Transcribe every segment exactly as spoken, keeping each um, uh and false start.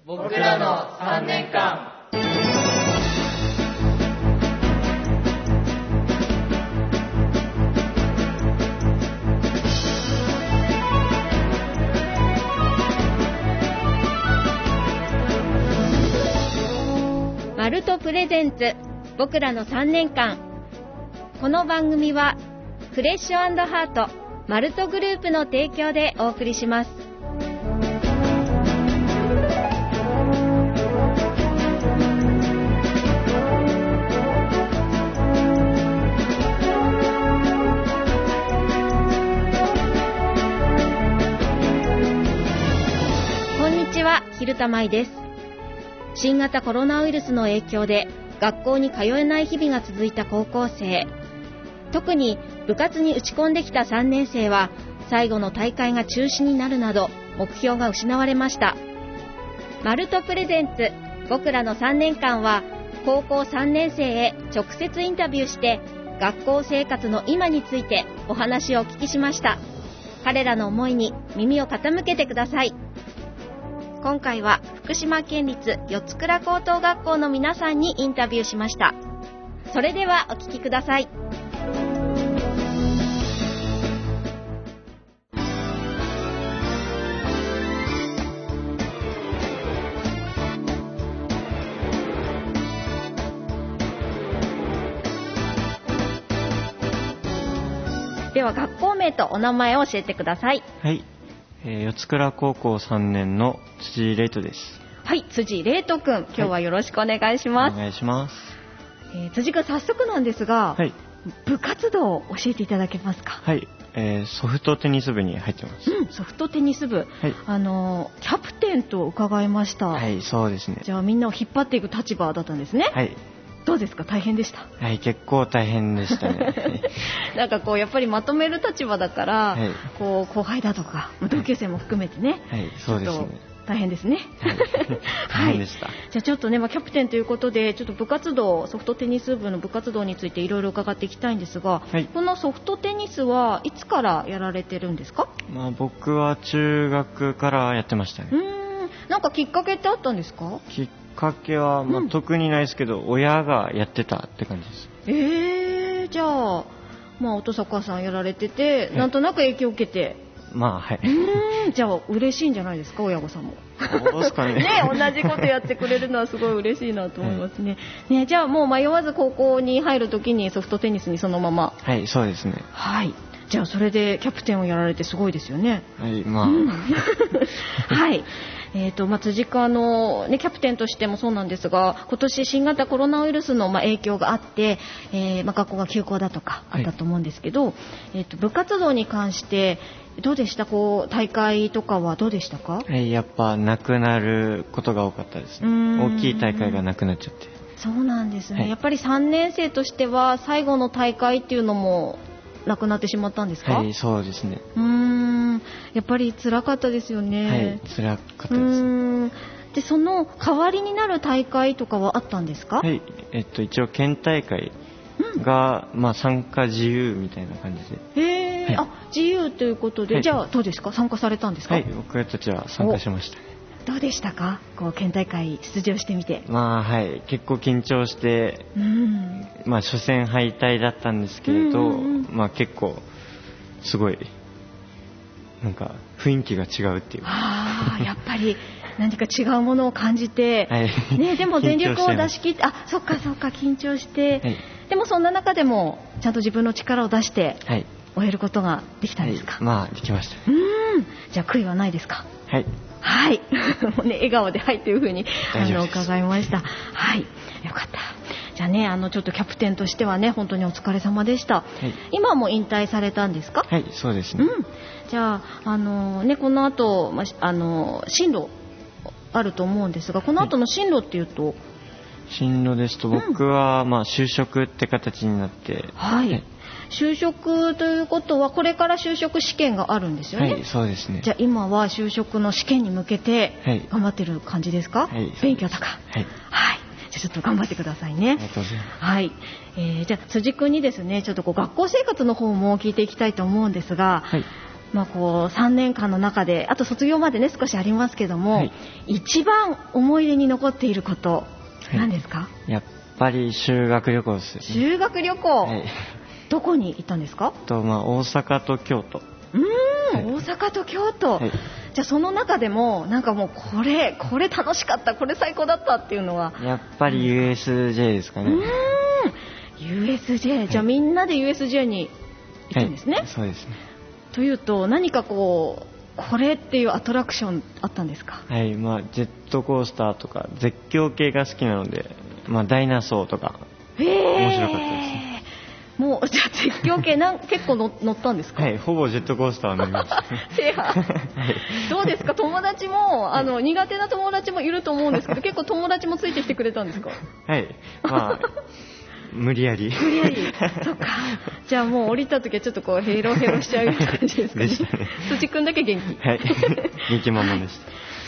僕らのさんねんかん。 マルトプレゼンツ僕らのさんねんかん。この番組はフレッシュ&ハートマルトグループの提供でお送りします。こんにちは、昼田舞です。新型コロナウイルスの影響で学校に通えない日々が続いた高校生、特に部活に打ち込んできたさんねん生は最後の大会が中止になるなど目標が失われました。マルトプレゼンツ僕らのさんねんかんは高校さんねん生へ直接インタビューして学校生活の今についてお話をお聞きしました。彼らの思いに耳を傾けてください。今回は福島県立四津倉高等学校の皆さんにインタビューしました。それではお聞きください。では学校名とお名前を教えてください。 はい、えー、四津倉高校さんねんの辻玲斗です。 はい、辻玲斗くん、今日はよろしくお願いします。 お願いします。 えー、辻くん、早速なんですが、はい、部活動を教えていただけますか？ はい、えー、ソフトテニス部に入ってます。 うん、ソフトテニス部、はい、あのキャプテンと伺いました。 はい、そうですね。 じゃあみんなを引っ張っていく立場だったんですね。 はい。 どうですか？大変でした？ はい、結構大変でしたね。 なんかこうやっぱりまとめる立場だから、はい、こう後輩だとか同級生も含めてね、 はい、そうですね。 大変ですね。 はい、大変でした。 はい、じゃあちょっとね、まあ、キャプテンということでちょっと部活動、ソフトテニス部の部活動についていろいろ伺っていきたいんですが、はい、このソフトテニスはいつからやられてるんですか？ まあ、僕は中学からやってましたね。 うーん、なんかきっかけってあったんですか？ きっかけは、まあ、特にないですけど、うん、親がやってたって感じです。 えー、じゃあ、まあ、お父さんお母さんやられてて、なんとなく影響を受けて、 まあ、はい。 うーん、じゃあ嬉しいんじゃないですか、親御さんも。 そうですかね。 ね、同じことやってくれるのはすごい嬉しいなと思いますね。はい、ね、じゃあもう迷わず高校に入るときにソフトテニスにそのまま。 はい、そうですね。 はい。じゃあそれでキャプテンをやられてすごいですよね。 はい、まあ。 はい。えーとまあ、辻君の、ね、キャプテンとしてもそうなんですが、今年新型コロナウイルスの、まあ、影響があって、えーまあ、学校が休校だとかあったと思うんですけど、はい、えーと部活動に関してどうでした？こう大会とかはどうでしたか？ はい、やっぱなくなることが多かったですね。大きい大会がなくなっちゃって。 そうなんですね。はい、やっぱりさんねん生としては最後の大会っていうのもなくなってしまったんですか？ はい、そうですね。 うーん、やっぱり辛かったですよね。 はい、辛かったです。うーん、でその代わりになる大会とかはあったんですか？ はい、えっと一応県大会が、うん、まあ、参加自由みたいな感じで。 へー、はい、あ、自由ということで、はい、じゃあどうですか？参加されたんですか？ はい、僕たちは参加しました。 どうでしたか？こう県大会出場してみて。 まあ、はい、結構緊張して、うん、まあ、初戦敗退だったんですけれど、うんうんうん、まあ、結構すごいなんか雰囲気が違うっていう。 あ、やっぱり何か違うものを感じて、はい、ね、でも全力を出し切って、あ、そっかそっか、緊張して、はい、でもそんな中でもちゃんと自分の力を出して、はい、終えることができたんですか？ はい、まあできました。 うーん、じゃあ悔いはないですか？ はい。 はい。もうね、笑顔ではいというふうにあの伺いました。はい。よかった。じゃあね、あのちょっとキャプテンとしてはね、本当にお疲れ様でした。はい、今はもう引退されたんですか？ はい、そうですね。 うん。じゃああのね、この後、まあの進路あると思うんですが、この後の進路っていうと、はい、 進路ですと僕は、うん、まあ就職って形になって、 はい。はい、就職ということはこれから就職試験があるんですよね。 はい、そうですね。 じゃあ今は就職の試験に向けて頑張ってる感じですか？はい、勉強とか。はい、はい、じゃあちょっと頑張ってくださいね。 ありがとうございます。 はい、えー、じゃあ辻君にですね、ちょっとこう学校生活の方も聞いていきたいと思うんですが、はい、 まあ、こうさんねんかんの中であと卒業までね少しありますけども、はい、一番思い出に残っていること何ですか？はい、 やっぱり修学旅行ですよね。 修学旅行、はい、どこに行ったんですか？ と、まあ、大阪と京都。 うーん、はい、大阪と京都、はい、じゃあその中でもなんかもうこれこれ楽しかったこれ最高だったっていうのはやっぱり ユーエスジェー ですかね。 うーん ユーエスジェー、はい、じゃあみんなで ユーエスジェー に行ったんですね。 はい、そうですね。 というと何かこうこれっていうアトラクションあったんですか？ はい、まあ、ジェットコースターとか絶叫系が好きなので、まあ、ダイナソーとか面白かったですね。 もうじゃあ絶叫系なん結構の乗ったんですか？ はい、ほぼジェットコースターは乗りました。 制覇、はい、どうですか？友達もあの苦手な友達もいると思うんですけど結構友達もついてきてくれたんですか？ はい、まあ無理やり無理やりそっか。じゃあもう降りた時はちょっとこうヘロヘロしちゃうような感じですかね。土くんだけ元気。 はい元気ママでした。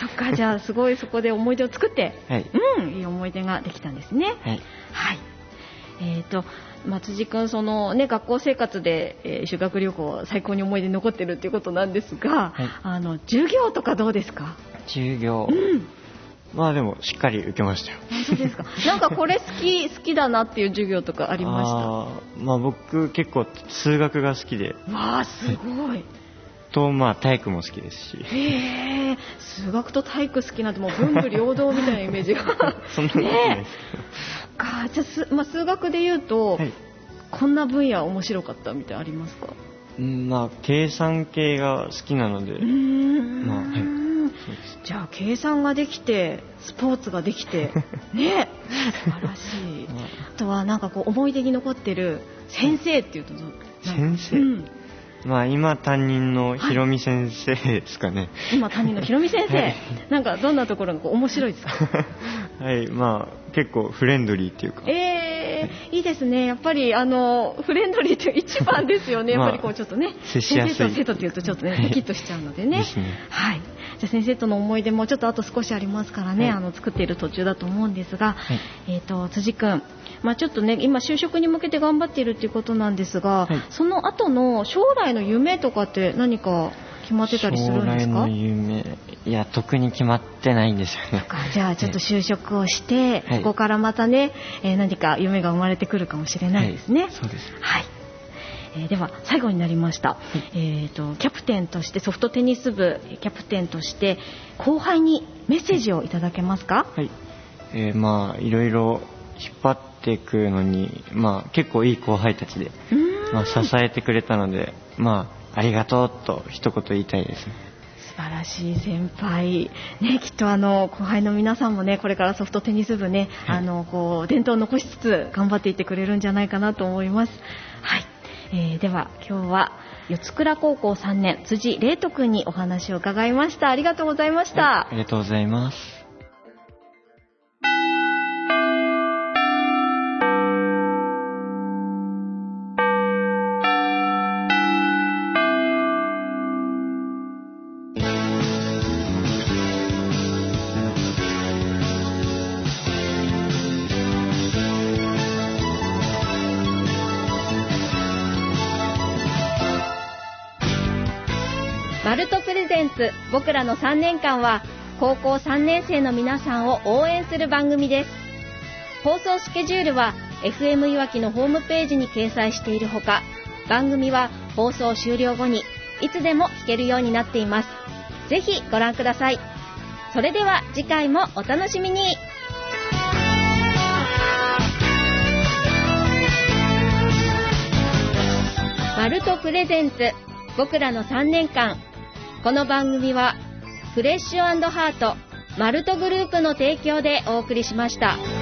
そっか、じゃあすごいそこで思い出を作って、 はい、 うん、いい思い出ができたんですね。 はい、 はい、えーと松地君その、ね、学校生活で、えー、修学旅行最高に思い出に残ってるということなんですが、はい、あの授業とかどうですか？ 授業、 うん、 まあでもしっかり受けましたよ。 本当ですか？なんかこれ好き好きだなっていう授業とかありました？ あ、まあ、僕結構数学が好きで。 わあすごい。 とまあ体育も好きですし。 へえ、数学と体育好きなんてもう文武両道みたいなイメージがそんなことないですけど、ね、かじゃあす、まあ、数学で言うと、はい、こんな分野面白かったみたいなありますか？ うん、まあ計算系が好きなので。うーん、まあ、はい、 じゃあ計算ができてスポーツができてね素晴らしい。あとはなんかこう思い出に残ってる先生っていうと先生、うん、まあ今担任のひろみ先生ですかね。はい、 今担任のひろみ先生、はい、なんかどんなところがこう面白いですか？ はい、まあ結構フレンドリーっていうか。 えー、いいですね。やっぱりあのフレンドリーって一番ですよね。やっぱりこうちょっとね、 接しやすい。 先生と生徒っていうとちょっとね、ドキッとしちゃうのでね。 ですね。 はい。じゃあ先生との思い出もちょっとあと少しありますからね、はい、あの作っている途中だと思うんですが、はい、えっと辻君、まあちょっとね今就職に向けて頑張っているっていうことなんですが、はい、その後の将来の夢とかって何か決まってたりするんですか？ 将来の夢、いや特に決まってないんですよね。 じゃあちょっと就職をして、はい、ここからまたね、えー、何か夢が生まれてくるかもしれないですね。 はい、そうです。 はい。えー、では最後になりました、はい、えーと、キャプテンとしてソフトテニス部キャプテンとして後輩にメッセージをいただけますか？ はい、えー、まあいろいろ引っ張っていくのに、まあ、結構いい後輩たちで、まあ、支えてくれたので、まあ、ありがとうと一言言いたいですね。 素晴らしい先輩、ね、きっとあの後輩の皆さんもねこれからソフトテニス部ね、はい、あのこう伝統を残しつつ頑張っていってくれるんじゃないかなと思います。はい、えー、では今日は四倉高校さんねん辻玲斗くんにお話を伺いました。ありがとうございました。 はい、ありがとうございます。 マルトプレゼンツ僕らのさんねんかんは高校さんねん生の皆さんを応援する番組です。放送スケジュールは エフエム いわきのホームページに掲載しているほか、番組は放送終了後にいつでも聞けるようになっています。ぜひご覧ください。それでは次回もお楽しみに。マルトプレゼンツ僕らのさんねんかん。この番組はフレッシュ&ハートマルトグループの提供でお送りしました。